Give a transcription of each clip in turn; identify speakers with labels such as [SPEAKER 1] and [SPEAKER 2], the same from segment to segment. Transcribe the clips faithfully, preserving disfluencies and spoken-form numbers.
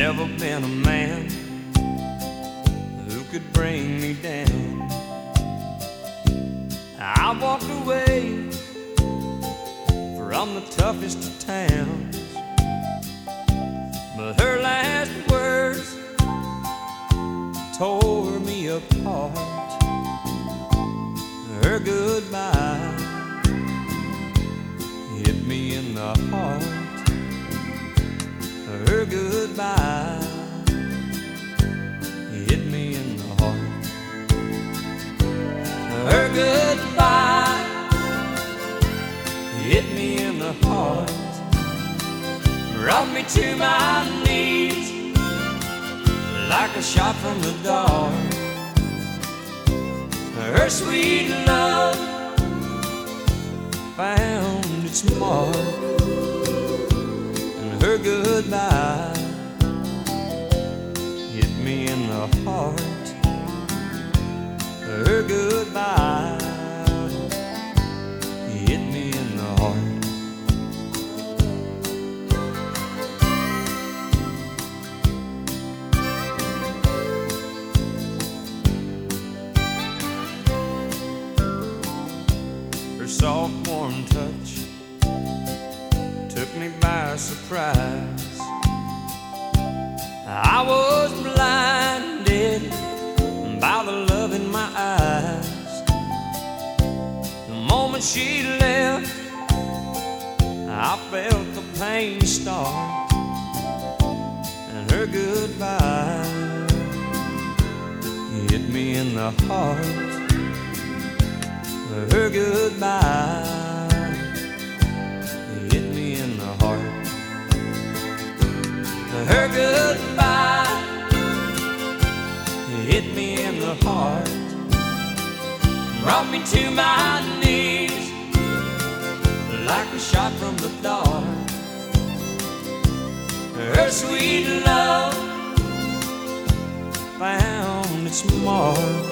[SPEAKER 1] never been a man who could bring me down. I walked away from the toughest of towns, but her last words tore me apart. Her goodbye hit me in the heart. Her goodbye hit me in the heart. Her goodbye hit me in the heart. Brought me to my knees like a shot from the dark. Her sweet love found its mark, and her goodbye hit me in the heart. Her goodbye hit me in the heart. Soft, warm touch took me by surprise. I was blinded by the love in my eyes. The moment she left, I felt the pain start, and her goodbye hit me in the heart. Her goodbye hit me in the heart. Her goodbye hit me in the heart. Brought me to my knees like a shot from the dark. Her sweet love found its mark.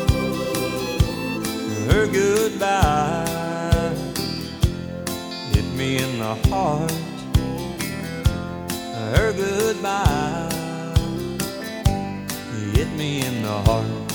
[SPEAKER 1] Her goodbye hit me in the heart. Her goodbye hit me in the heart.